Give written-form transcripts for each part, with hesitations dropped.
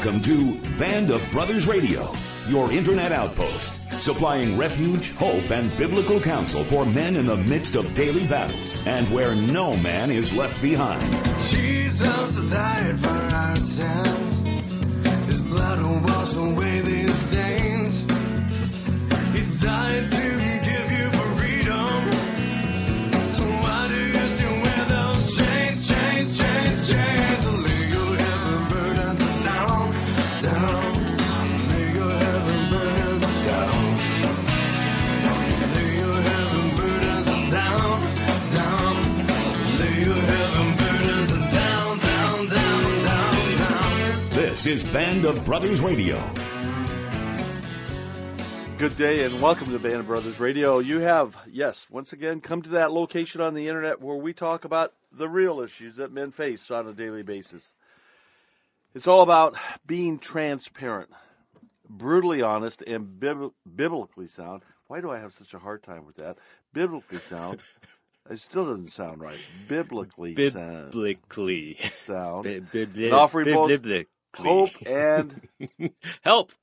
Welcome to Band of Brothers Radio, your internet outpost, supplying refuge, hope, and biblical counsel for men in the midst of daily battles, and where no man is left behind. Jesus died for our sins. His blood will wash away these stains. He died to give you freedom. So why do you still wear those chains, chains, chains, chains? Lay your heavy burdens down, down. Lay your heavy burdens down. Lay your heavy burdens down, down. Lay your heavy burdens down, down, down, down, down. This is Band of Brothers Radio. Good day and welcome to Band of Brothers Radio. You have, yes, once again, come to that location on the internet where we talk about the real issues that men face on a daily basis. It's all about being transparent, brutally honest, and biblically sound. Why do I have such a hard time with that? Biblically sound. It still doesn't sound right. Biblically sound. And offering both hope and help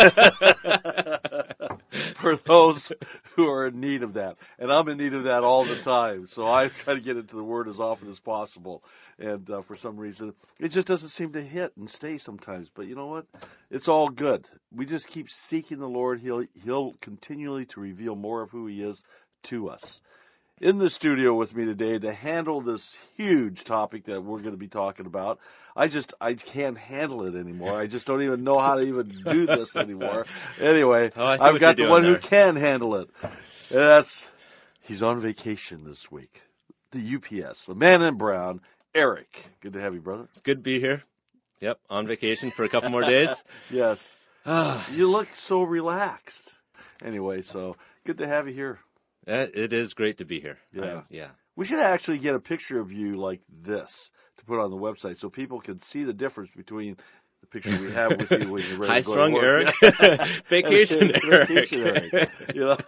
for those who are in need of that. And I'm in need of that all the time. So I try to get into the Word as often as possible. And for some reason, it just doesn't seem to hit and stay sometimes. But you know what? It's all good. We just keep seeking the Lord. He'll continually to reveal more of who He is to us. In the studio with me today to handle this huge topic that we're going to be talking about. I can't handle it anymore. I just don't even know how to even do this anymore. Anyway, I've got the one who can handle it. He's on vacation this week. The UPS, the man in brown, Eric. Good to have you, brother. It's good to be here. Yep, on vacation for a couple more days. Yes. You look so relaxed. Anyway, so good to have you here. It is great to be here. Yeah. We should actually get a picture of you like this to put on the website so people can see the difference between the picture we have with you when you're ready to go to work. Eric. Vacation Eric. Vacation Eric. You know?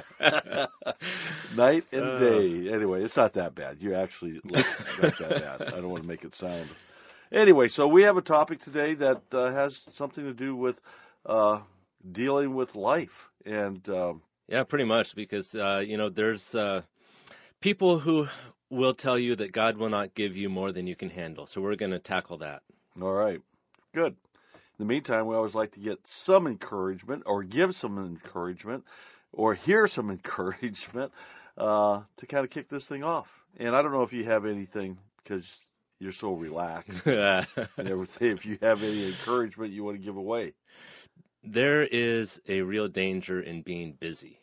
Night and day. Anyway, it's not that bad. You actually look not that bad. I don't want to make it sound. Anyway, so we have a topic today that has something to do with dealing with life. And yeah, pretty much, because, there's people who will tell you that God will not give you more than you can handle. So we're going to tackle that. All right. Good. In the meantime, we always like to get some encouragement or give some encouragement or hear some encouragement to kind of kick this thing off. And I don't know if you have anything because you're so relaxed and everything. If you have any encouragement you want to give away. There is a real danger in being busy.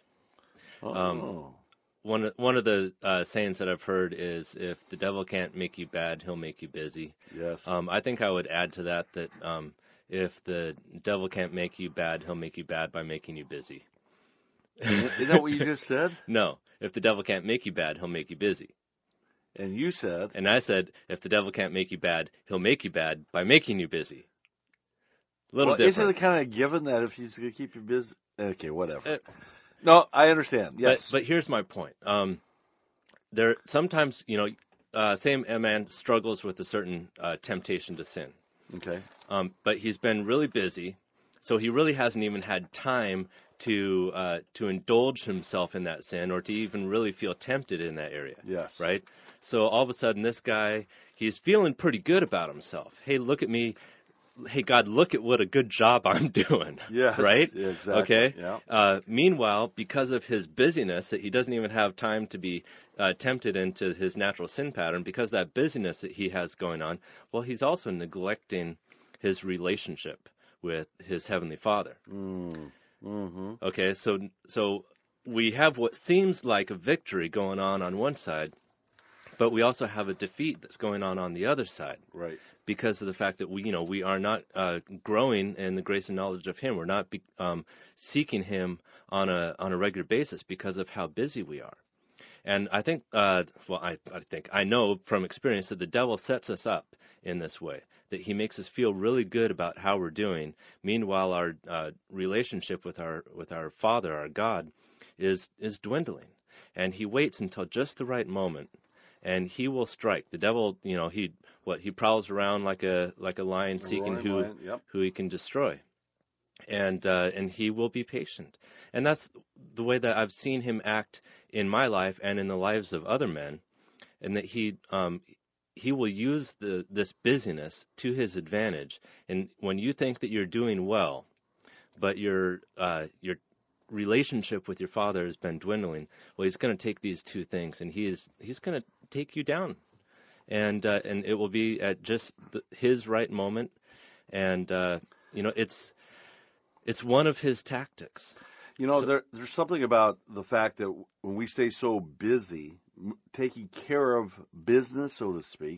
One of the sayings that I've heard is, if the devil can't make you bad, he'll make you busy. Yes. I think I would add to that if the devil can't make you bad, he'll make you bad by making you busy. Is that what you just said? No. If the devil can't make you bad, he'll make you busy. And you said? And I said, if the devil can't make you bad, he'll make you bad by making you busy. Different. Isn't it kind of given that if he's going to keep you busy? Okay, whatever. No, I understand. Yes. But here's my point. There sometimes, say a man struggles with a certain temptation to sin. Okay. But he's been really busy, so he really hasn't even had time to indulge himself in that sin or to even really feel tempted in that area. Yes. Right? So all of a sudden, this guy, he's feeling pretty good about himself. Hey, look at me. Hey, God, look at what a good job I'm doing. Yes. Right? Yeah, exactly. Okay? Yeah. Meanwhile, because of his busyness, that he doesn't even have time to be tempted into his natural sin pattern, because of that busyness that he has going on, well, he's also neglecting his relationship with his Heavenly Father. Mm-hmm. Okay, so we have what seems like a victory going on one side, but we also have a defeat that's going on the other side. Right. Because of the fact that we are not growing in the grace and knowledge of Him. We're not seeking Him on a regular basis because of how busy we are. And I think, I know from experience that the devil sets us up in this way, that he makes us feel really good about how we're doing. Meanwhile, our relationship with our Father, our God, is dwindling, and he waits until just the right moment. and he will strike. The devil, he prowls around like a lion seeking who he can destroy. And he will be patient. And that's the way that I've seen him act in my life and in the lives of other men, and that he will use this busyness to his advantage. And when you think that you're doing well, but your relationship with your Father has been dwindling, well, he's going to take these two things, and he's going to take you down, and it will be at just his right moment, and it's one of his tactics. There's something about the fact that when we stay so busy, taking care of business, so to speak,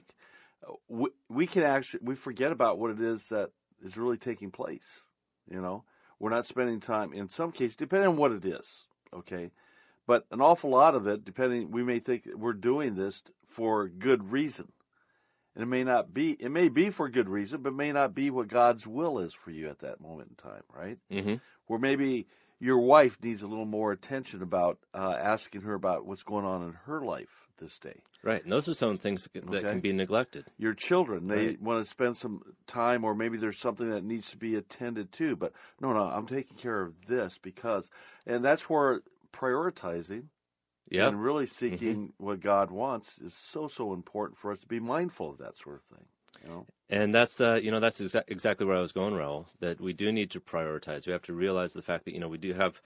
we forget about what it is that is really taking place. We're not spending time, in some cases, depending on what it is, okay? But an awful lot of it, we may think we're doing this for good reason. And it may be for good reason, but may not be what God's will is for you at that moment in time, right? Mm-hmm. Where maybe your wife needs a little more attention about asking her about what's going on in her life this day. Right, and those are some things that can be neglected. Your children, they want to spend some time, or maybe there's something that needs to be attended to. But no, I'm taking care of this and that's where prioritizing and really seeking what God wants is so important for us to be mindful of that sort of thing. And that's exactly where I was going, Raul. That we do need to prioritize. We have to realize the fact that we do have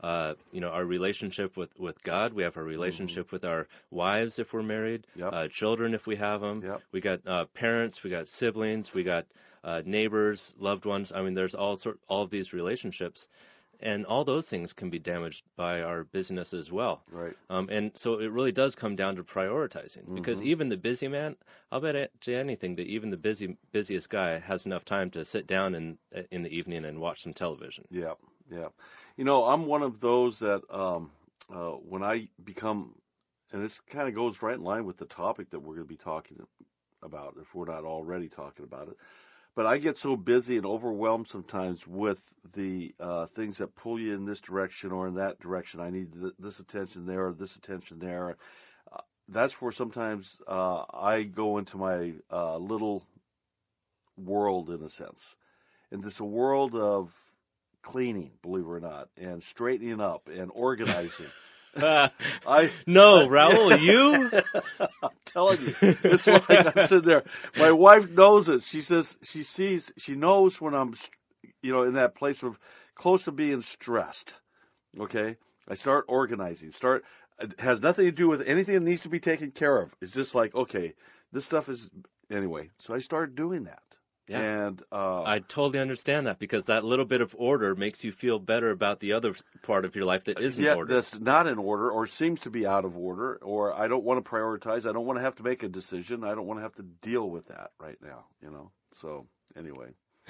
our relationship with God. We have our relationship with our wives if we're married, children if we have them. Yep. We got parents, we got siblings, we got neighbors, loved ones. I mean, there's all of these relationships. And all those things can be damaged by our busyness as well. Right. And so it really does come down to prioritizing. Because even the busy man, I'll bet you anything that even the busiest guy has enough time to sit down in the evening and watch some television. Yeah. I'm one of those that when I become, and this kind of goes right in line with the topic that we're going to be talking about, if we're not already talking about it. But I get so busy and overwhelmed sometimes with the things that pull you in this direction or in that direction. I need this attention there or this attention there. That's where sometimes I go into my little world, in a sense. And it's a world of cleaning, believe it or not, and straightening up and organizing. No, Raul, you? I'm telling you, it's like I'm sitting there. My wife knows it. She says she knows when I'm, in that place of close to being stressed. Okay, I start organizing. It has nothing to do with anything that needs to be taken care of. It's just like, okay, this stuff is anyway. So I started doing that. Yeah. And I totally understand that, because that little bit of order makes you feel better about the other part of your life that isn't ordered. That's not in order or seems to be out of order, or I don't want to prioritize. I don't want to have to make a decision. I don't want to have to deal with that right now, So anyway.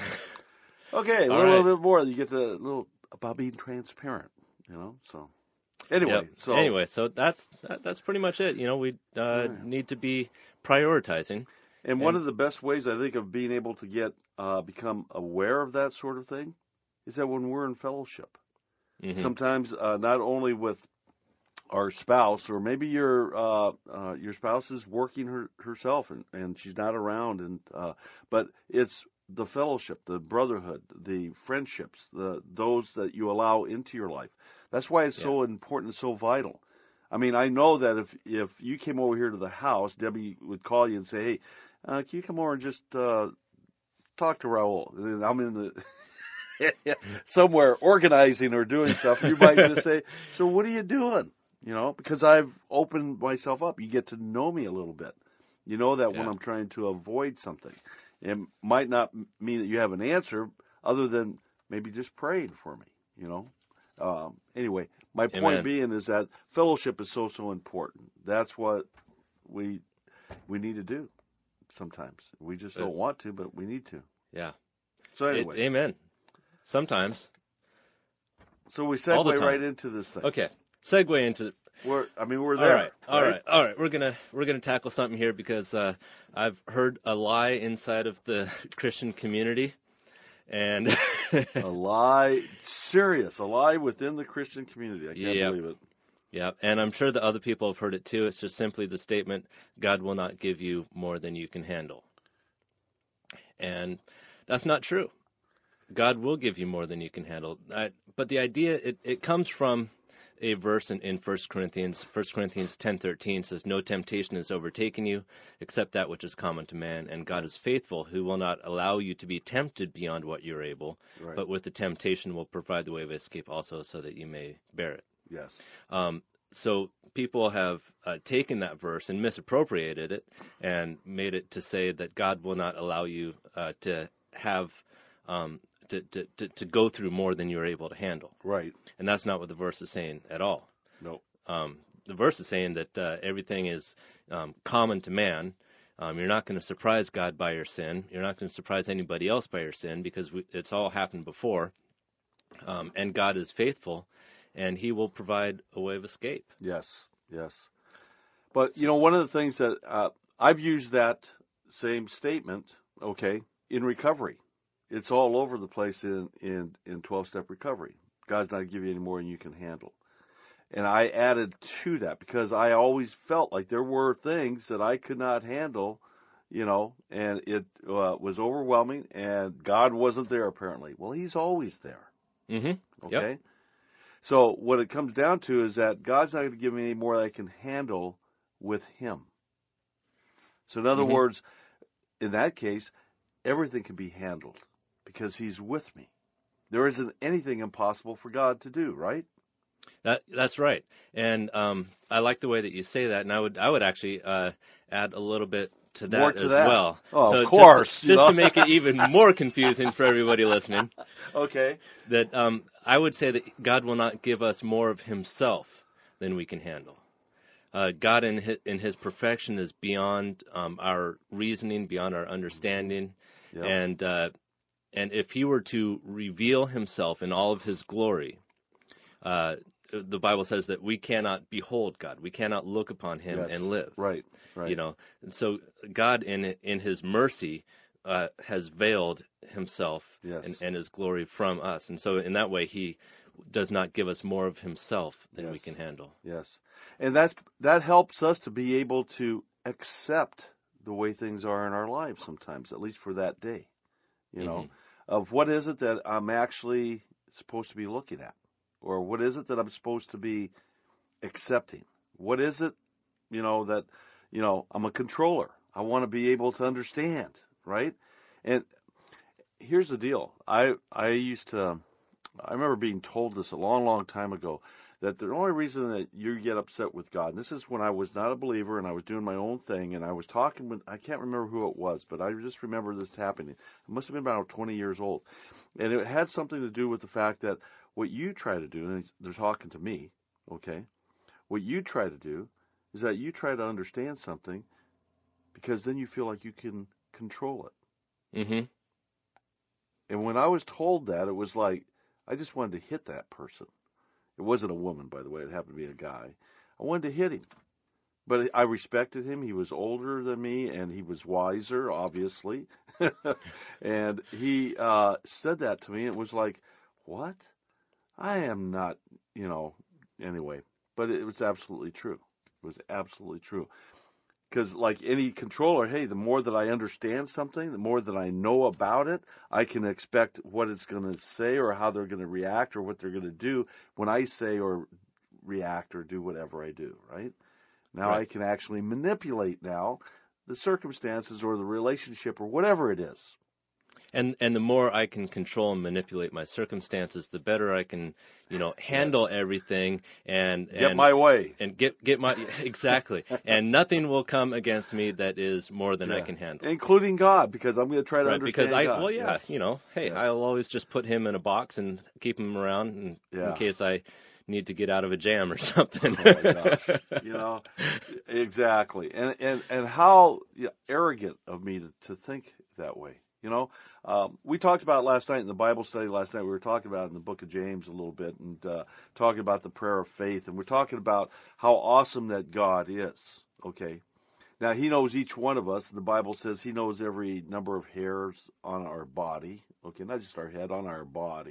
Okay, a little bit more. You get about being transparent, So anyway. Yep. So that's pretty much it. We need to be prioritizing. And one of the best ways, I think, of being able to become aware of that sort of thing is that when we're in fellowship. Mm-hmm. Sometimes not only with our spouse, or maybe your spouse is working herself and she's not around, but it's the fellowship, the brotherhood, the friendships, those that you allow into your life. That's why it's so important and so vital. I mean, I know that if you came over here to the house, Debbie would call you and say, "Hey, can you come over and just talk to Raul?" And I'm in the somewhere organizing or doing stuff. You might just say, "So what are you doing?" Because I've opened myself up. You get to know me a little bit. You know that when I'm trying to avoid something, it might not mean that you have an answer, other than maybe just praying for me. Anyway, my point being is that fellowship is so important. That's what we need to do. Sometimes we just don't want to, but we need to. Yeah. So anyway, amen. Sometimes. So we segue right into this thing. Okay, segue into. We're there. All right. We're gonna tackle something here, because I've heard a lie inside of the Christian community, and a lie within the Christian community. I can't believe it. Yeah, and I'm sure that other people have heard it too. It's just simply the statement, God will not give you more than you can handle. And that's not true. God will give you more than you can handle. But the idea, it comes from a verse in 1 Corinthians. 1 Corinthians 10:13 says, no temptation has overtaken you except that which is common to man. And God is faithful, who will not allow you to be tempted beyond what you're able, Right. but with the temptation will provide the way of escape also so that you may bear it. Yes. So people have taken that verse and misappropriated it and made it to say that God will not allow you to have to go through more than you're able to handle. Right. And that's not what the verse is saying at all. No. The verse is saying that everything is common to man. You're not going to surprise God by your sin. You're not going to surprise anybody else by your sin because it's all happened before. And God is faithful, and he will provide a way of escape. Yes. Yes. But, one of the things that I've used that same statement, in recovery. It's all over the place in 12-step recovery. God's not going to give you any more than you can handle. And I added to that because I always felt like there were things that I could not handle, and it was overwhelming, and God wasn't there apparently. Well, he's always there. Mm-hmm. Okay? Yep. So what it comes down to is that God's not going to give me any more than I can handle with him. So in other words, in that case, everything can be handled because he's with me. There isn't anything impossible for God to do, right? That's right. And I like the way that you say that, and I would actually add a little bit to that More to as that. well. Oh, so of course. Just to make it even more confusing for everybody listening, Okay. that I would say that God will not give us more of himself than we can handle. God in his perfection is beyond our reasoning, beyond our understanding. Yep. And if he were to reveal himself in all of his glory, the Bible says that we cannot behold God. We cannot look upon him Yes. and live. Right. And so God in his mercy has veiled himself Yes. and his glory from us. And so in that way, he does not give us more of himself than we Yes. can handle. Yes. And that helps us to be able to accept the way things are in our lives sometimes, at least for that day, of what is it that I'm actually supposed to be looking at, or what is it that I'm supposed to be accepting? What is it, that, I'm a controller. I want to be able to understand, right? And here's the deal. I remember being told this a long, long time ago, that the only reason that you get upset with God, and this is when I was not a believer and I was doing my own thing, and I was talking with, I can't remember who it was, but I just remember this happening. I must have been about 20 years old. And it had something to do with the fact that what you try to do, and they're talking to me, okay, what you try to do is that you try to understand something because then you feel like you can control it. Mm-hmm. And when I was told that, it was like, I just wanted to hit that person. It wasn't a woman, by the way. It happened to be a guy. I wanted to hit him. But I respected him. He was older than me, and he was wiser, obviously. And he said that to me. It was like, what? I am not, anyway. But it was absolutely true. It was absolutely true. Because like any controller, hey, the more that I understand something, the more that I know about it, I can expect what it's going to say or how they're going to react or what they're going to do when I say or react or do whatever I do, right? Now Right. I can actually manipulate now the circumstances or the relationship or whatever it is. And the more I can control and manipulate my circumstances, the better I can, handle everything and Get my way. and get my exactly. And nothing will come against me that is more than I can handle. Including God, because I'm going to try to Right, understand because God. yes. Hey, Yes. I'll always just put him in a box and keep him around in case I need to get out of a jam or something. Oh my gosh. Exactly. And how arrogant of me to think that way. We talked about last night in the Bible study last night. We were talking about in the book of James a little bit and talking about the prayer of faith. And we're talking about how awesome that God is. Okay. Now, he knows each one of us. And the Bible says he knows every number of hairs on our body. Okay. Not just our head, on our body.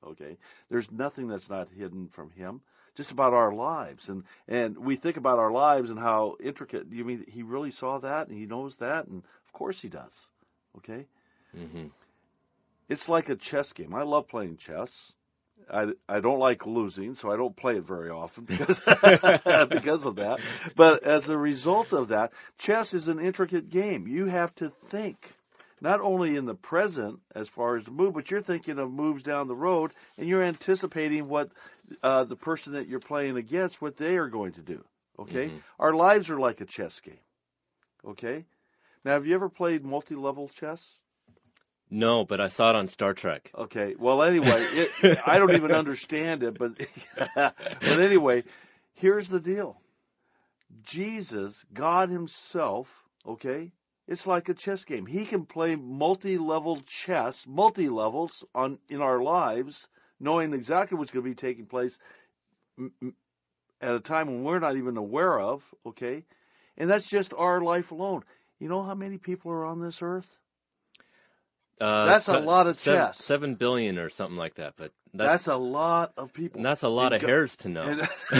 Okay, there's nothing that's not hidden from Him. Just about our lives, and we think about our lives and how intricate. You mean He really saw that and He knows that, and of course He does. Okay, Mm-hmm. it's like a chess game. I love playing chess. I don't like losing, so I don't play it very often because because of that. But as a result of that, chess is an intricate game. You have to think not only in the present as far as the move, but you're thinking of moves down the road, and you're anticipating what the person that you're playing against, what they are going to do. Okay, our lives are like a chess game. Okay, now have you ever played multi-level chess? No, but I saw it on Star Trek. Okay. Well, anyway, I don't even understand it, but anyway, here's the deal. Jesus, God Himself, okay, it's like a chess game. He can play multi-level chess, multi-levels in our lives, knowing exactly what's going to be taking place at a time when we're not even aware of, okay? And that's just our life alone. You know how many people are on this earth? That's a lot of chess. 7 billion or something like that, but that's a lot of people. And that's a lot of hairs to know.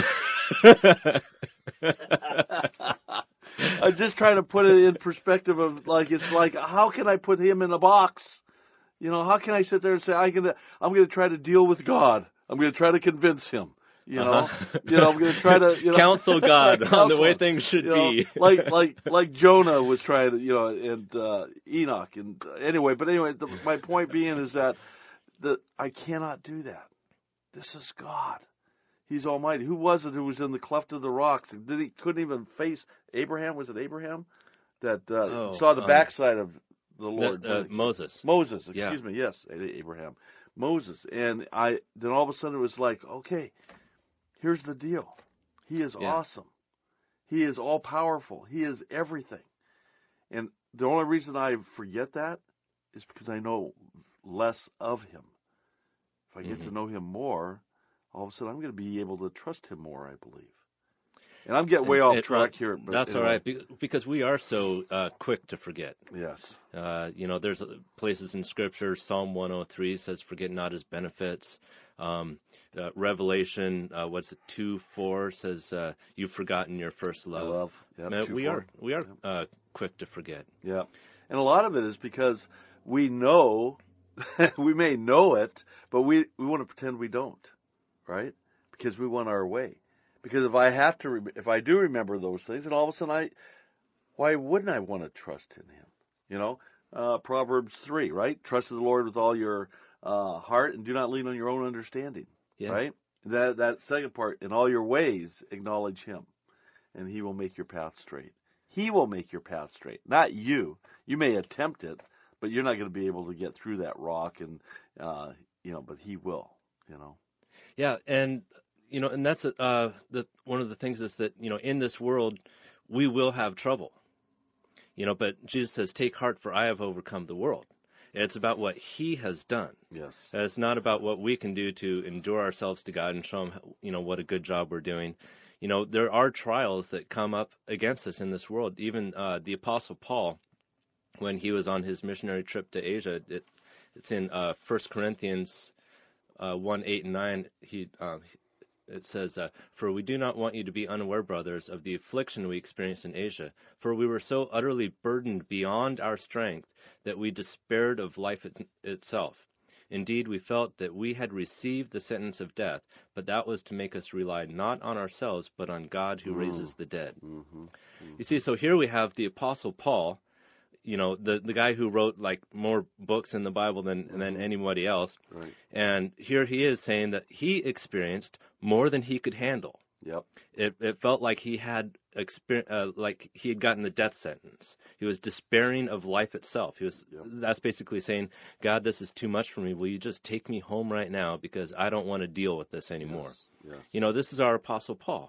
I'm just trying to put it in perspective of it's like how can I put Him in a box? You know, how can I sit there and say I'm going to try to deal with God? I'm going to try to convince Him. You know, I'm going to try to counsel God on the way things should be. like Jonah was trying to, and Enoch, and anyway. My point being is that I cannot do that. This is God. He's Almighty. Who was it who was in the cleft of the rocks? Couldn't even face Abraham? Was it Abraham that saw the backside of the Lord? Moses. Moses. Excuse me. Yes, Abraham. Moses. And then all of a sudden it was like, okay. Here's the deal. He is awesome. He is all-powerful. He is everything. And the only reason I forget that is because I know less of Him. If I get to know Him more, all of a sudden I'm going to be able to trust Him more, I believe. And I'm getting way off track here. But that's all right, because we are so quick to forget. Yes. There's places in Scripture, Psalm 103 says, forget not His benefits. Revelation, 2:4 says, you've forgotten your first love. Yep, we are quick to forget. Yeah. And a lot of it is because we know, we may know it, but we want to pretend we don't, right? Because we want our way. Because if I do remember those things, and all of a sudden why wouldn't I want to trust in Him? Proverbs 3, right? Trust in the Lord with all your heart and do not lean on your own understanding, right? That second part, in all your ways acknowledge Him, and He will make your path straight. He will make your path straight, not you. You may attempt it, but you're not going to be able to get through that rock, and but He will. Yeah, and and that's one of the things is that in this world we will have trouble, but Jesus says, "Take heart, for I have overcome the world." It's about what He has done. Yes. It's not about what we can do to endure ourselves to God and show Him, what a good job we're doing. There are trials that come up against us in this world. Even the Apostle Paul, when he was on his missionary trip to Asia, it's in 1 Corinthians 1:8 and 9. It says, "For we do not want you to be unaware, brothers, of the affliction we experienced in Asia. For we were so utterly burdened beyond our strength that we despaired of life itself. Indeed, we felt that we had received the sentence of death, but that was to make us rely not on ourselves, but on God who raises the dead." You see, so here we have the Apostle Paul, the guy who wrote more books in the Bible than anybody else. Right. And here he is saying that he experienced more than he could handle. Yep. It felt like he had gotten the death sentence. He was despairing of life itself. That's basically saying, God, this is too much for me. Will you just take me home right now because I don't want to deal with this anymore? Yes. This is our Apostle Paul.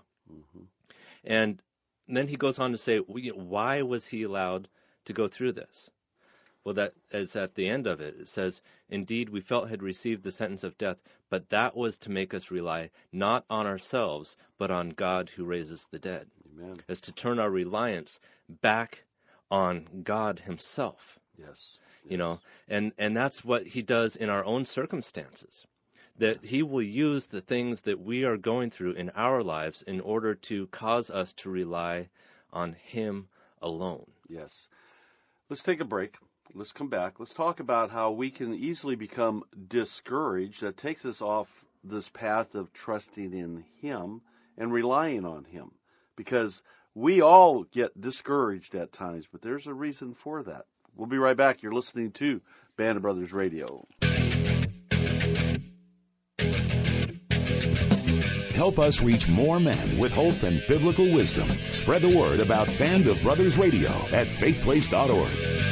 And then he goes on to say, why was he allowed to go through this? Well, that is at the end of it. It says, "Indeed, we felt had received the sentence of death, but that was to make us rely not on ourselves, but on God who raises the dead." Amen. It's to turn our reliance back on God Himself. Yes. And that's what He does in our own circumstances. that he will use the things that we are going through in our lives in order to cause us to rely on him alone. Yes. Let's take a break. Let's come back. Let's talk about how we can easily become discouraged. That takes us off this path of trusting in him and relying on him. Because we all get discouraged at times, but there's a reason for that. We'll be right back. You're listening to Band of Brothers Radio. Help us reach more men with hope and biblical wisdom. Spread the word about Band of Brothers Radio at faithplace.org.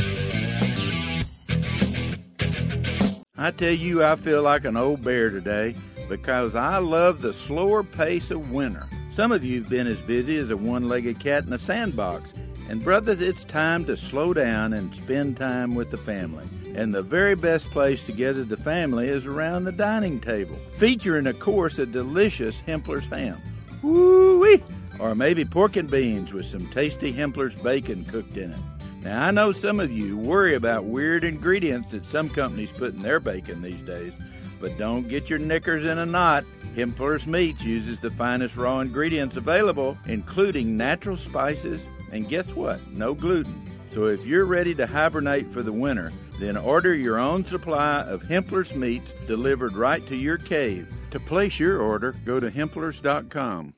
I tell you, I feel like an old bear today because I love the slower pace of winter. Some of you have been as busy as a one-legged cat in a sandbox. And brothers, it's time to slow down and spend time with the family. And the very best place to gather the family is around the dining table, featuring, of course, a delicious Hempler's ham. Woo-wee! Or maybe pork and beans with some tasty Hempler's bacon cooked in it. Now, I know some of you worry about weird ingredients that some companies put in their bacon these days, but don't get your knickers in a knot. Hempler's Meats uses the finest raw ingredients available, including natural spices, and guess what? No gluten. So if you're ready to hibernate for the winter, then order your own supply of Hempler's Meats delivered right to your cave. To place your order, go to Hemplers.com.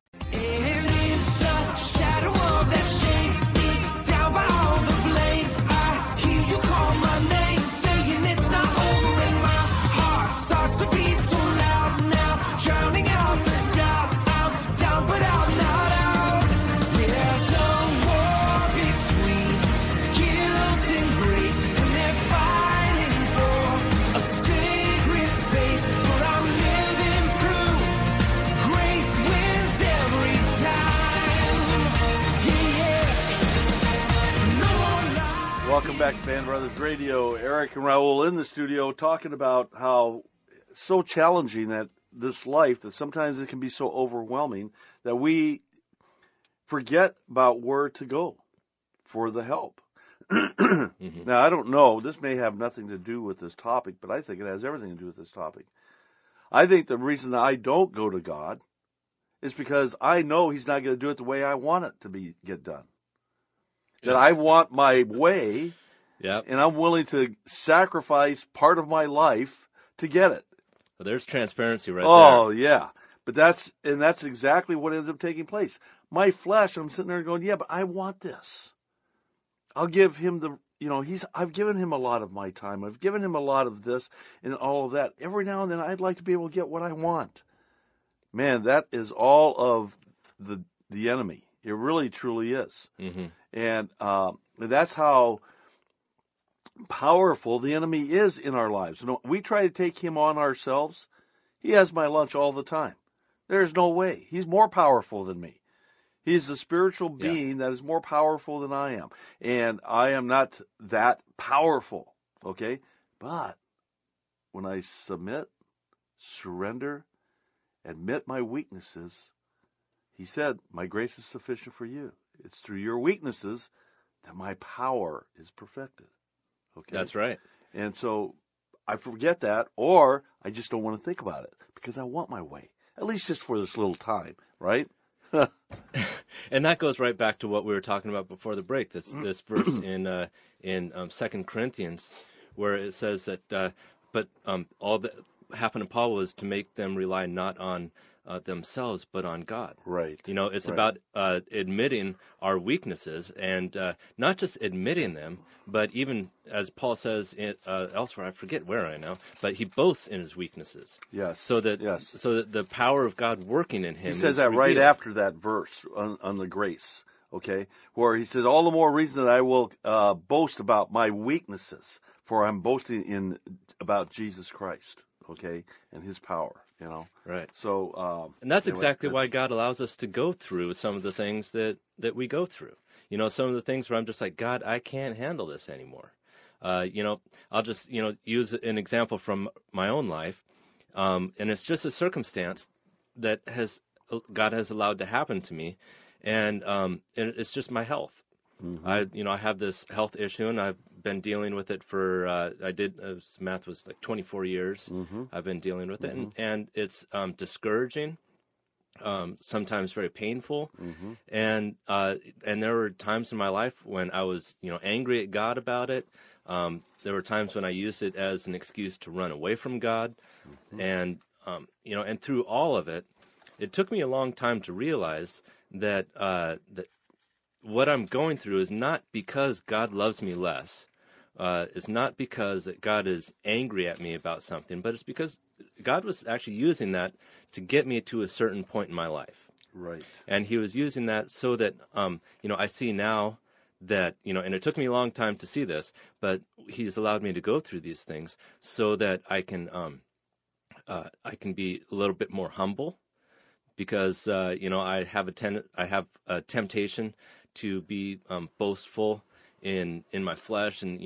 Welcome back to Band Brothers Radio. Eric and Raul in the studio talking about how it's so challenging that this life, that sometimes it can be so overwhelming that we forget about where to go for the help. Mm-hmm. Now, I don't know. This may have nothing to do with this topic, but I think it has everything to do with this topic. I think the reason that I don't go to God is because I know he's not going to do it the way I want it to get done. That I want my way, and I'm willing to sacrifice part of my life to get it. Well, there's transparency right there. Oh, yeah. But that's exactly what ends up taking place. My flesh, I'm sitting there going, yeah, but I want this. I'll give him I've given him a lot of my time. I've given him a lot of this and all of that. Every now and then I'd like to be able to get what I want. Man, that is all of the enemy. It really, truly is. Mm-hmm. And that's how powerful the enemy is in our lives. We try to take him on ourselves. He has my lunch all the time. There's no way. He's more powerful than me. He's a spiritual being that is more powerful than I am. And I am not that powerful, okay? But when I submit, surrender, admit my weaknesses, he said, my grace is sufficient for you. It's through your weaknesses that my power is perfected. Okay? That's right. And so I forget that, or I just don't want to think about it because I want my way, at least just for this little time, right? And that goes right back to what we were talking about before the break. This verse in 2 Corinthians, where it says that, all that happened to Paul was to make them rely not on themselves, but on God. Right. It's about admitting our weaknesses, and not just admitting them, but even as Paul says elsewhere, I forget where right now, but he boasts in his weaknesses. Yes. So that the power of God working in him. He says that right after that verse on the grace. Okay, where he says, all the more reason that I will boast about my weaknesses, for I'm boasting about Jesus Christ. Okay, and his power, Right. So, and that's exactly why God allows us to go through some of the things that we go through. Some of the things where I'm just like, God, I can't handle this anymore. I'll just, use an example from my own life. And it's just a circumstance that God has allowed to happen to me. And it's just my health. Mm-hmm. I have this health issue, and I've been dealing with it for math was like 24 years. I've been dealing with it, and it's discouraging. Sometimes very painful, and there were times in my life when I was, angry at God about it. There were times when I used it as an excuse to run away from God, and and through all of it, it took me a long time to realize that what I'm going through is not because God loves me less. It's not because that God is angry at me about something, but it's because God was actually using that to get me to a certain point in my life. Right. And he was using that so that, I see now that, and it took me a long time to see this, but he's allowed me to go through these things so that I can be a little bit more humble, because, I have a temptation to be boastful in my flesh and,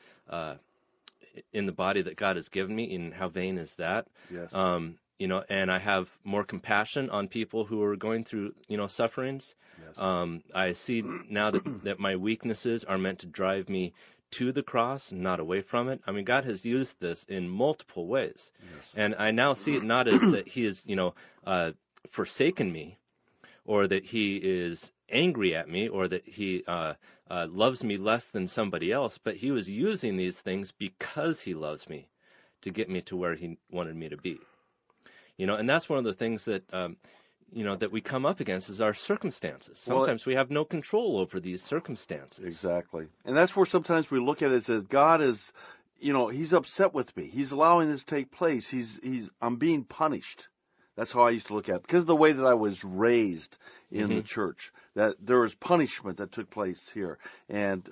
in the body that God has given me, and how vain is that? Yes. And I have more compassion on people who are going through, sufferings. Yes. I see now that my weaknesses are meant to drive me to the cross, not away from it. I mean, God has used this in multiple ways. Yes. And I now see it not as that he is, forsaken me, or that he is angry at me, or that he loves me less than somebody else, but he was using these things because he loves me to get me to where he wanted me to be. And that's one of the things that, that we come up against is our circumstances. Sometimes we have no control over these circumstances. Exactly. And that's where sometimes we look at it as God is, he's upset with me. He's allowing this to take place. I'm being punished. That's how I used to look at it. Because of the way that I was raised in the church, that there was punishment that took place here. And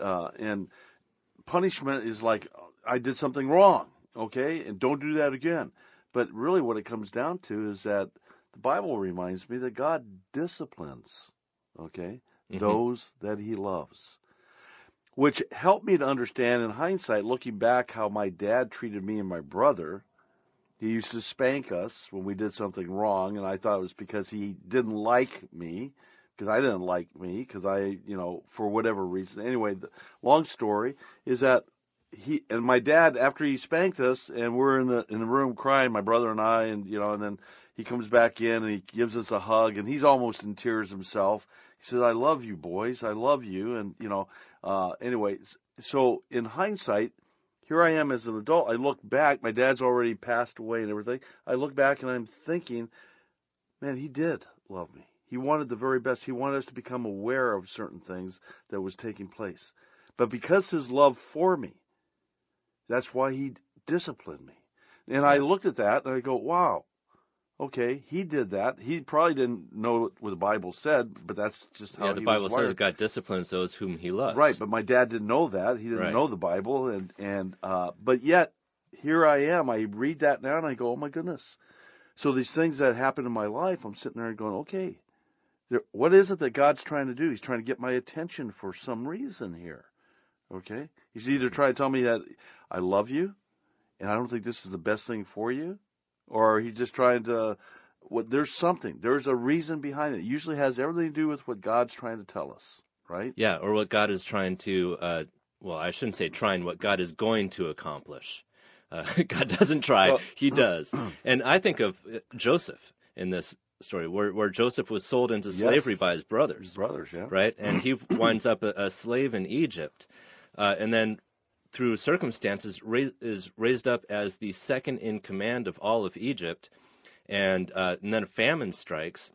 punishment is like, I did something wrong, okay? And don't do that again. But really what it comes down to is that the Bible reminds me that God disciplines, okay, those that he loves. Which helped me to understand in hindsight, looking back, how my dad treated me and my brother. He used to spank us when we did something wrong, and I thought it was because he didn't like me, because I didn't like me, because I, for whatever reason. Anyway, the long story is that my dad, after he spanked us, and we're in the room crying, my brother and I, and then he comes back in and he gives us a hug, and he's almost in tears himself. He says, "I love you, boys. I love you." And anyway, so in hindsight, here I am as an adult. I look back. My dad's already passed away and everything. I look back and I'm thinking, man, he did love me. He wanted the very best. He wanted us to become aware of certain things that was taking place. But because his love for me, that's why he disciplined me. And I looked at that and I go, wow, okay, he did that. He probably didn't know what the Bible said, but that's just how he was wired. The Bible says God disciplines those whom he loves. Right, but my dad didn't know that. He didn't know the Bible, but yet here I am. I read that now and I go, oh my goodness. So these things that happen in my life, I'm sitting there and going, okay, what is it that God's trying to do? He's trying to get my attention for some reason here. Okay? He's either trying to tell me that I love you and I don't think this is the best thing for you, or he's just trying to, there's something. There's a reason behind it. It usually has everything to do with what God's trying to tell us, right? Yeah, or what God is trying to, I shouldn't say trying, what God is going to accomplish. God doesn't try, he does. And I think of Joseph in this story, where Joseph was sold into slavery by his brothers. His brothers, yeah. Right? And he winds up a slave in Egypt. And then through circumstances is raised up as the second in command of all of Egypt. And then a famine strikes.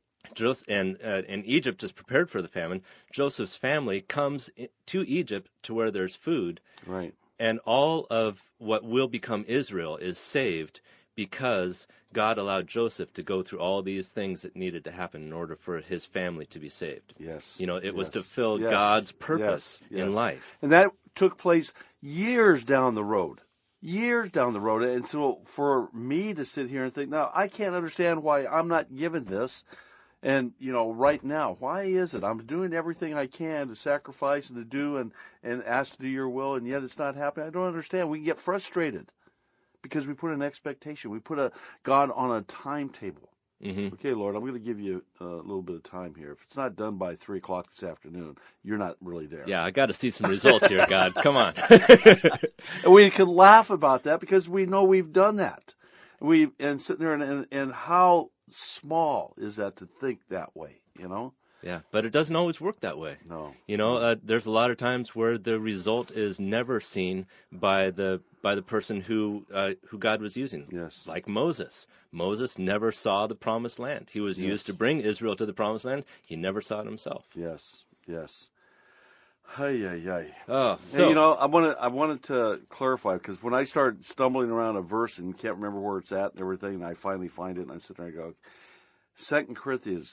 And Egypt is prepared for the famine. Joseph's family comes to Egypt to where there's food. Right. And all of what will become Israel is saved because God allowed Joseph to go through all these things that needed to happen in order for his family to be saved. Yes. It was to fulfill God's purpose in life. And that took place years down the road. And so for me to sit here and think, now, I can't understand why I'm not given this. And, right now, why is it? I'm doing everything I can to sacrifice and to do and ask to do your will, and yet it's not happening. I don't understand. We get frustrated because we put an expectation. We put God on a timetable. Mm-hmm. Okay, Lord, I'm going to give you a little bit of time here. If it's not done by 3 o'clock this afternoon, you're not really there. Yeah, I got to see some results here, God. Come on. And we can laugh about that because we know we've done that. And sitting there and how small is that to think that way, you know? Yeah, but it doesn't always work that way. No. You know, there's a lot of times where the result is never seen by the person who God was using. Yes. Like Moses. Moses never saw the promised land. He was used to bring Israel to the promised land. He never saw it himself. Yes. Hey. Oh, so And, you know, I wanted to clarify because when I start stumbling around a verse and can't remember where it's at and everything, and I finally find it, and I sit there and go, 2 Corinthians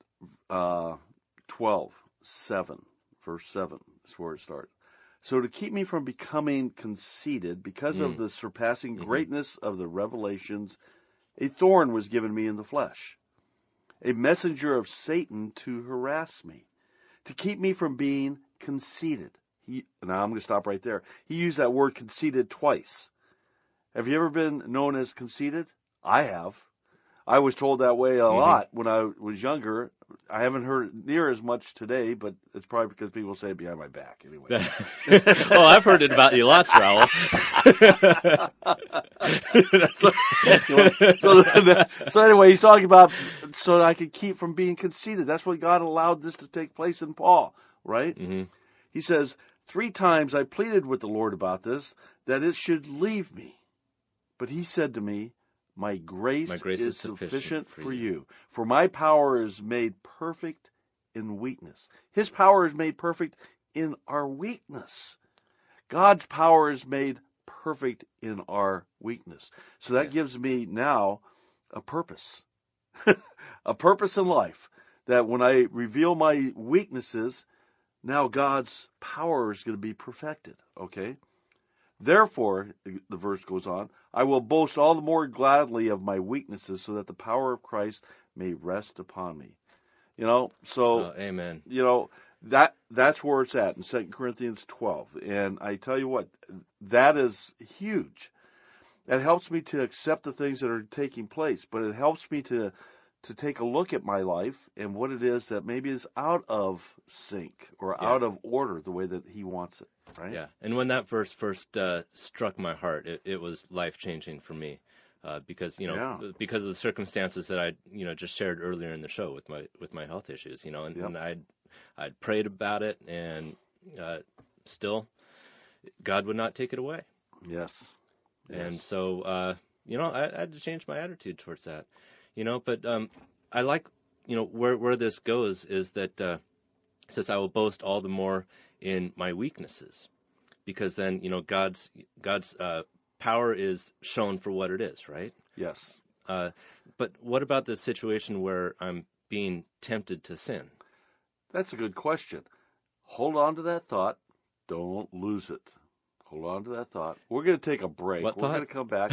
12:7, verse 7 is where it starts. So to keep me from becoming conceited because of the surpassing greatness of the revelations, a thorn was given me in the flesh, a messenger of Satan to harass me, to keep me from being conceited. Now I'm going to stop right there. He used that word conceited twice. Have you ever been known as conceited? I have. I was told that way a lot when I was younger. I haven't heard it near as much today, but it's probably because people say it behind my back anyway. Oh, I've heard it about you lots, Raul. So anyway, he's talking about so that I could keep from being conceited. That's what God allowed this to take place in Paul, right? Mm-hmm. He says, 3 times I pleaded with the Lord about this, that it should leave me. But he said to me, my grace is sufficient for you. For my power is made perfect in weakness. His power is made perfect in our weakness. God's power is made perfect in our weakness. So that gives me now a purpose. A purpose in life. That when I reveal my weaknesses, now God's power is going to be perfected. Okay? Therefore, the verse goes on, I will boast all the more gladly of my weaknesses so that the power of Christ may rest upon me. You know, so, amen. You know, that's where it's at in 2 Corinthians 12. And I tell you what, that is huge. It helps me to accept the things that are taking place, but it helps me to take a look at my life and what it is that maybe is out of sync or out of order the way that he wants it, right? Yeah, and when that verse first struck my heart, it was life-changing for me because, you know, because of the circumstances that I, you know, just shared earlier in the show with my health issues, you know, and I'd prayed about it and still God would not take it away. Yes. And so, you know, I had to change my attitude towards that. You know, but I like, you know, where this goes is that it says I will boast all the more in my weaknesses, because then, you know, God's power is shown for what it is, right? Yes. But what about this situation where I'm being tempted to sin? That's a good question. Hold on to that thought. Don't lose it. Hold on to that thought. We're going to take a break. We're going to come back.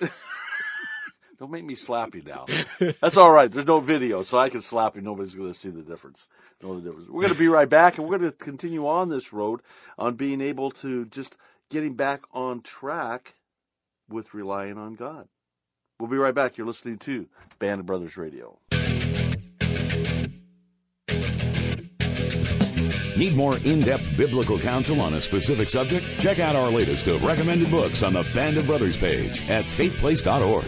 Don't make me slap you now. That's all right. There's no video, so I can slap you. Nobody's going to see the difference. Know the difference. We're going to be right back, and we're going to continue on this road on being able to just getting back on track with relying on God. We'll be right back. You're listening to Band of Brothers Radio. Need more in-depth biblical counsel on a specific subject? Check out our latest of recommended books on the Band of Brothers page at faithplace.org.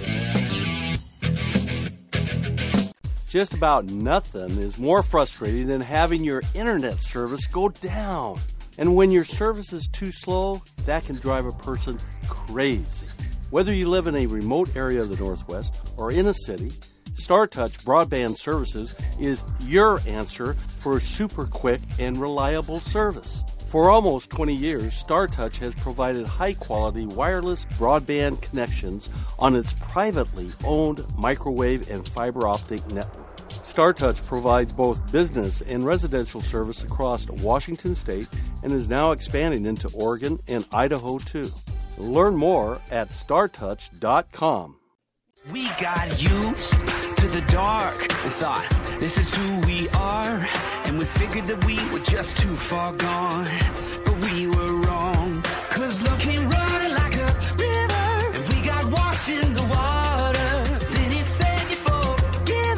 Just about nothing is more frustrating than having your internet service go down. And when your service is too slow, that can drive a person crazy. Whether you live in a remote area of the Northwest or in a city, StarTouch Broadband Services is your answer for super quick and reliable service. For almost 20 years, StarTouch has provided high-quality wireless broadband connections on its privately owned microwave and fiber optic network. StarTouch provides both business and residential service across Washington State and is now expanding into Oregon and Idaho, too. Learn more at StarTouch.com. We got used to the dark and thought this is who we are, and we figured that we were just too far gone, but we were wrong, 'cause love came running like a river, and we got washed in the water. Then he said you forget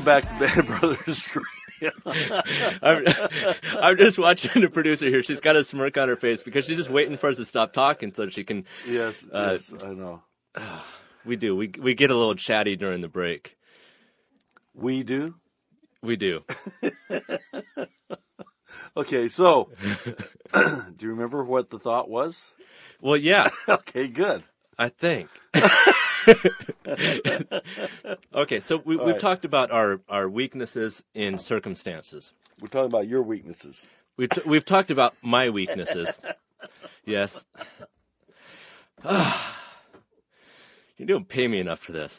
Welcome back to Band of Brothers. I'm just watching the producer here. She's got a smirk on her face because she's just waiting for us to stop talking so she can. Yes, yes, I know. We do. We get a little chatty during the break. We do? We do. Okay, so, do you remember what the thought was? Well, yeah. Okay, good. I think. Okay, so we've talked about our weaknesses in circumstances. We're talking about your weaknesses. We've talked about my weaknesses. Yes. You don't pay me enough for this.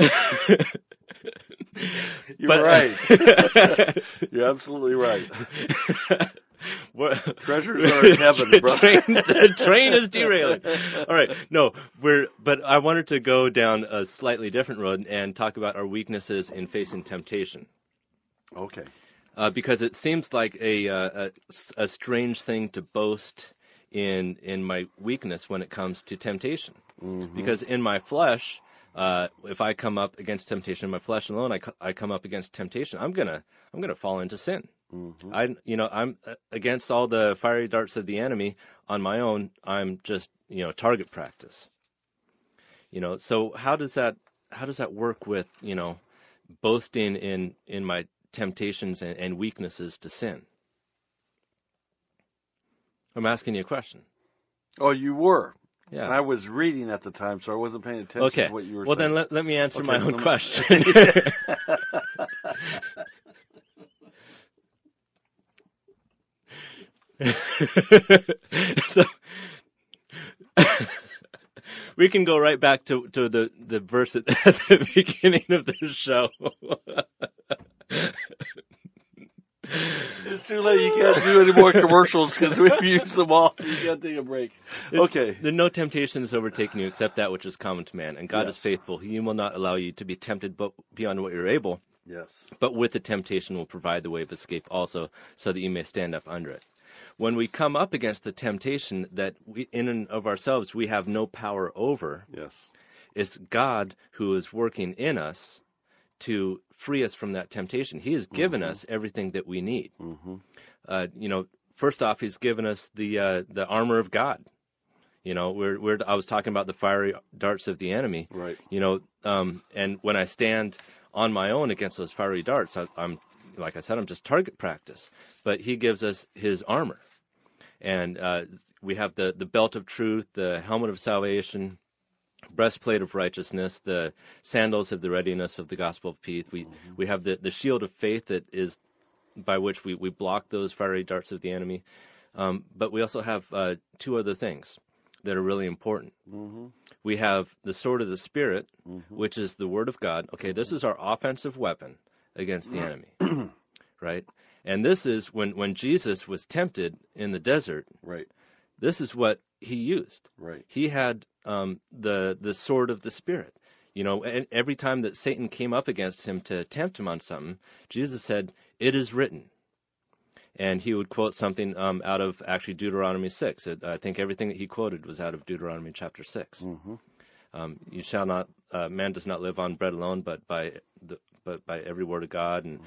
You're right. You're absolutely right. Treasures are in heaven, brother. The train is derailing. All right, no, but I wanted to go down a slightly different road and talk about our weaknesses in facing temptation. Okay. Because it seems like a strange thing to boast in my weakness when it comes to temptation. Mm-hmm. Because in my flesh, if I come up against temptation in my flesh alone, I come up against temptation, I'm gonna fall into sin. Mm-hmm. I'm against all the fiery darts of the enemy on my own. I'm just target practice. So how does that work with boasting in my temptations and weaknesses to sin? I'm asking you a question. Oh, you were. Yeah. And I was reading at the time, so I wasn't paying attention to what you were saying. Well, then let me answer my own question. So we can go right back to the verse at the beginning of the show. It's too late. You can't do any more commercials because we've used them all. You can't take a break. Okay. There no temptation has overtaken you except that which is common to man. And God is faithful. He will not allow you to be tempted beyond what you're able. Yes. But with the temptation will provide the way of escape also, so that you may stand up under it. When we come up against the temptation that we, in and of ourselves, we have no power over, it's God who is working in us to free us from that temptation. He has given us everything that we need. Mm-hmm. First off, He's given us the armor of God. I was talking about the fiery darts of the enemy. Right. And when I stand on my own against those fiery darts, I'm like I said, I'm just target practice. But He gives us His armor. And we have the belt of truth, the helmet of salvation, breastplate of righteousness, the sandals of the readiness of the gospel of peace. We have the shield of faith that is by which we block those fiery darts of the enemy. But we also have two other things that are really important. Mm-hmm. We have the sword of the Spirit, which is the Word of God. Okay, this is our offensive weapon against the enemy, right? And this is when Jesus was tempted in the desert. Right. This is what He used. Right. He had the sword of the Spirit. And every time that Satan came up against Him to tempt Him on something, Jesus said, "It is written." And He would quote something out of actually Deuteronomy 6. I think everything that He quoted was out of Deuteronomy chapter 6. Mm-hmm. You shall not, man does not live on bread alone, but by every word of God. And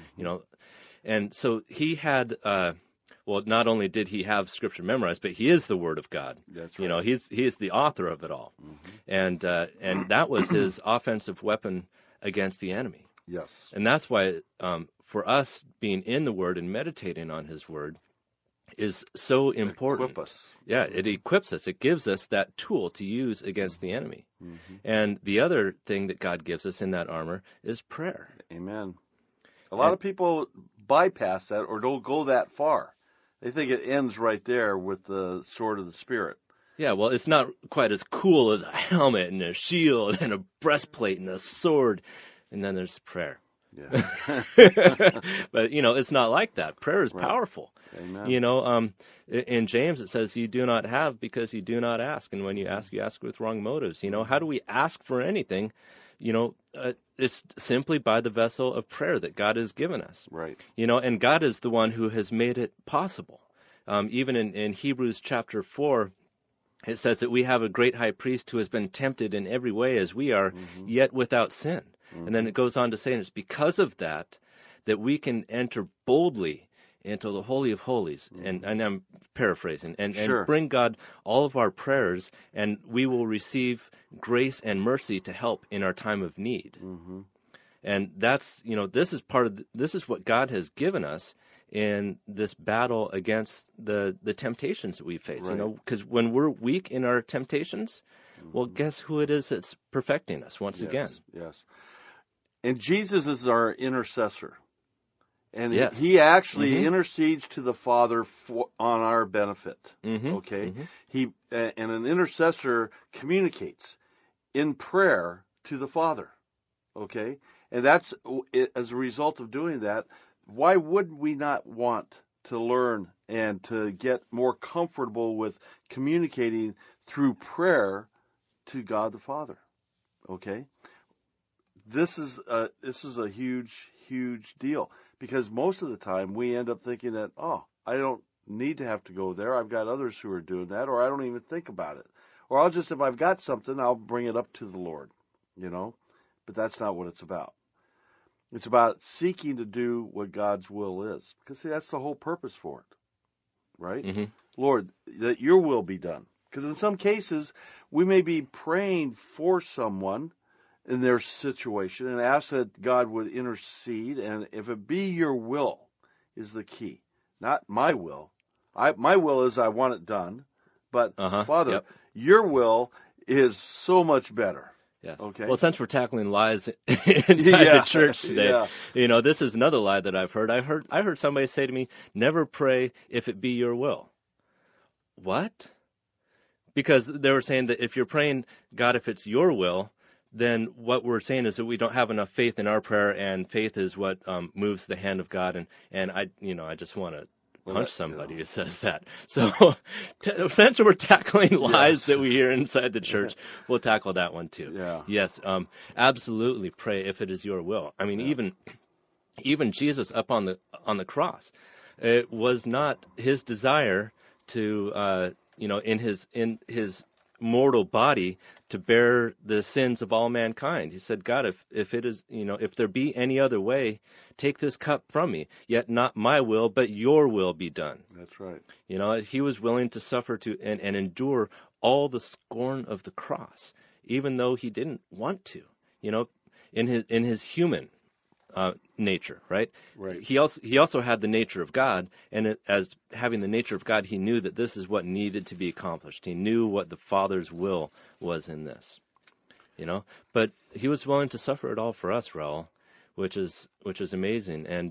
and so He had. Well, not only did He have Scripture memorized, but He is the Word of God. That's right. He is the author of it all, and that was His offensive weapon against the enemy. Yes. And that's why for us being in the Word and meditating on His Word is so important. Equip us. Yeah, it equips us. It gives us that tool to use against the enemy. Mm-hmm. And the other thing that God gives us in that armor is prayer. Amen. A lot of people bypass that or don't go that far. They think it ends right there with the sword of the Spirit. Yeah, well, it's not quite as cool as a helmet and a shield and a breastplate and a sword. And then there's prayer. Yeah. But, it's not like that. Prayer is powerful. Amen. In James it says, you do not have because you do not ask. And when you ask with wrong motives. How do we ask for anything? It's simply by the vessel of prayer that God has given us. Right. And God is the one who has made it possible. Even in Hebrews chapter 4, it says that we have a great high priest who has been tempted in every way as we are, yet without sin. Mm-hmm. And then it goes on to say, and it's because of that that we can enter boldly into the Holy of Holies, and I'm paraphrasing, and bring God all of our prayers, and we will receive grace and mercy to help in our time of need. Mm-hmm. And that's, this is what God has given us in this battle against the temptations that we face. Right. Because when we're weak in our temptations, well, guess who it is that's perfecting us once again? Yes. And Jesus is our intercessor. And yes. he actually intercedes to the Father on our benefit. Okay? And an intercessor communicates in prayer to the Father. Okay? And that's, as a result of doing that, why would we not want to learn and to get more comfortable with communicating through prayer to God the Father? Okay? This is a huge deal, because most of the time we end up thinking that, I don't need to have to go there. I've got others who are doing that, or I don't even think about it. Or I'll just, if I've got something, I'll bring it up to the Lord, But that's not what it's about. It's about seeking to do what God's will is. Because, see, that's the whole purpose for it, right? Lord, that your will be done. Because in some cases, we may be praying for someone in their situation and ask that God would intercede, and if it be your will is the key, not my will. My will is I want it done, but Father, your will is so much better. Yes. Okay. Well, since we're tackling lies inside the church today, this is another lie that I've heard. I heard somebody say to me, "Never pray if it be your will." What? Because they were saying that if you're praying, God, if it's your will, then what we're saying is that we don't have enough faith in our prayer, and faith is what moves the hand of God. And I just want to punch somebody who says that. So since we're tackling lies that we hear inside the church, we'll tackle that one too. Yeah. Yes, absolutely pray if it is your will. I mean, even Jesus up on the cross, it was not his desire to in his mortal body to bear the sins of all mankind. He said, God, if it is, if there be any other way, take this cup from me, yet not my will, but your will be done. That's right. He was willing to suffer and endure all the scorn of the cross, even though he didn't want to, in his human nature, right? Right. He also had the nature of God, and as having the nature of God, he knew that this is what needed to be accomplished. He knew what the Father's will was in this, But he was willing to suffer it all for us, Raul, which is amazing. And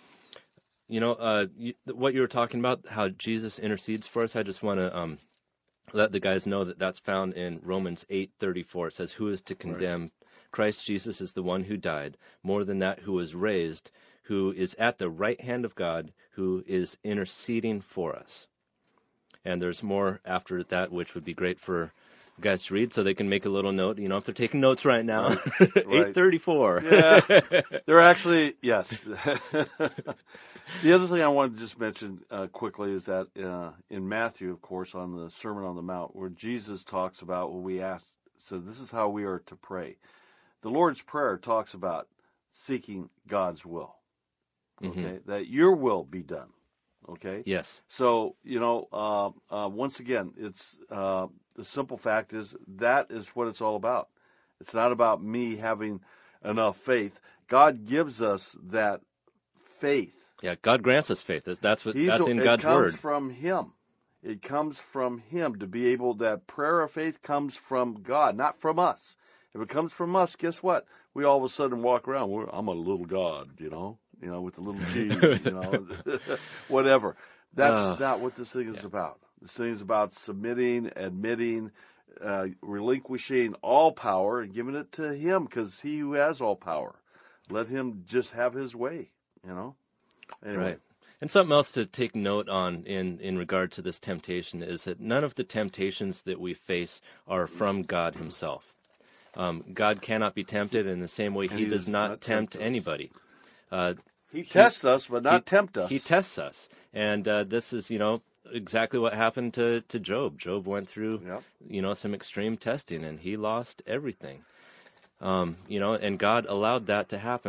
what you were talking about, how Jesus intercedes for us, I just want to let the guys know that that's found in Romans 8:34. It says, "Who is to condemn?" Right. Christ Jesus is the one who died, more than that, who was raised, who is at the right hand of God, who is interceding for us. And there's more after that, which would be great for guys to read so they can make a little note, if they're taking notes right now. Right. 8:34. Yeah, they're actually, yes. The other thing I wanted to just mention quickly is that in Matthew, of course, on the Sermon on the Mount, where Jesus talks about what we ask, so this is how we are to pray. The Lord's Prayer talks about seeking God's will, okay, that your will be done, okay? Yes. So, once again, it's the simple fact is that is what it's all about. It's not about me having enough faith. God gives us that faith. Yeah, God grants us faith. That's in God's word. It comes from Him. It comes from Him to be able, that prayer of faith comes from God, not from us. If it comes from us, guess what? We all of a sudden walk around, I'm a little God, with a little G, whatever. That's not what this thing is about. This thing is about submitting, admitting, relinquishing all power and giving it to Him, because He who has all power. Let Him just have His way, Anyway. Right. And something else to take note on in regard to this temptation is that none of the temptations that we face are from God Himself. God cannot be tempted in the same way He does not tempt anybody. He tests us, but not tempt us. He tests us. And this is, exactly what happened to Job. Job went through, some extreme testing, and he lost everything. And God allowed that to happen,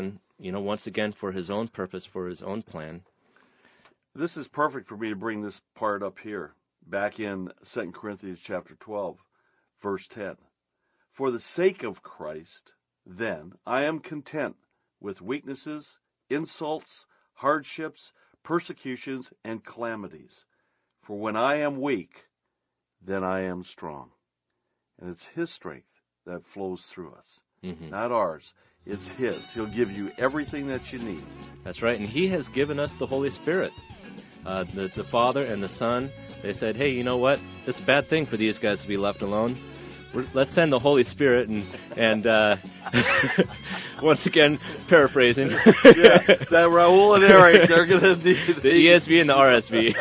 once again for his own purpose, for his own plan. This is perfect for me to bring this part up here, back in 2 Corinthians chapter 12, verse 10. For the sake of Christ, then, I am content with weaknesses, insults, hardships, persecutions, and calamities. For when I am weak, then I am strong. And it's his strength that flows through us, not ours. It's his. He'll give you everything that you need. That's right, and he has given us the Holy Spirit. The Father and the Son, they said, hey, you know what? It's a bad thing for these guys to be left alone. Let's send the Holy Spirit and once again, paraphrasing. Yeah, that Raul and Eric, they're going to need the ESV and the RSV.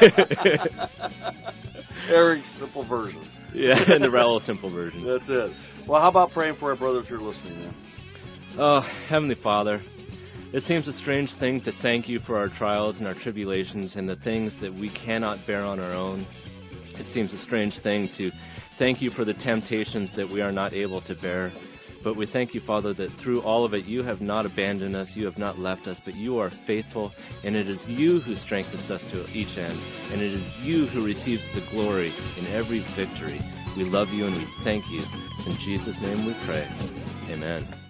Eric's simple version. Yeah, and the Raul simple version. That's it. Well, how about praying for our brothers who are listening, man? Oh, Heavenly Father, it seems a strange thing to thank you for our trials and our tribulations and the things that we cannot bear on our own. It seems a strange thing to thank you for the temptations that we are not able to bear. But we thank you, Father, that through all of it, you have not abandoned us, you have not left us, but you are faithful, and it is you who strengthens us to each end, and it is you who receives the glory in every victory. We love you and we thank you. It's in Jesus' name we pray. Amen.